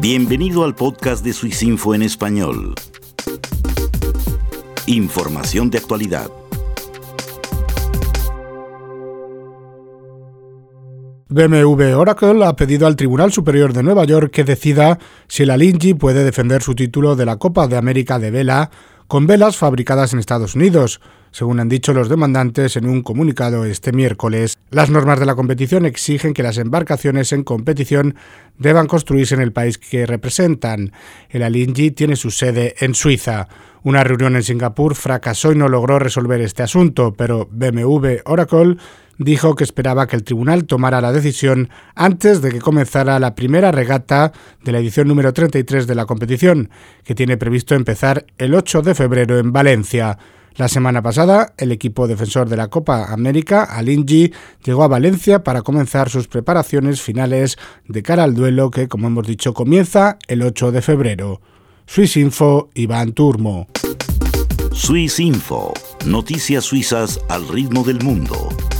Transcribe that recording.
Bienvenido al podcast de Swissinfo en español. Información de actualidad. BMW Oracle ha pedido al Tribunal Superior de Nueva York que decida si la Lindsay puede defender su título de la Copa de América de vela con velas fabricadas en Estados Unidos, según han dicho los demandantes en un comunicado este miércoles. Las normas de la competición exigen que las embarcaciones en competición deban construirse en el país que representan. El Lindsay tiene su sede en Suiza. Una reunión en Singapur fracasó y no logró resolver este asunto, pero BMW Oracle dijo que esperaba que el tribunal tomara la decisión antes de que comenzara la primera regata de la edición número 33 de la competición, que tiene previsto empezar el 8 de febrero en Valencia. La semana pasada, el equipo defensor de la Copa América, Lindsay, llegó a Valencia para comenzar sus preparaciones finales de cara al duelo que, como hemos dicho, comienza el 8 de febrero. Swissinfo, Iván Turmo. Swissinfo, noticias suizas al ritmo del mundo.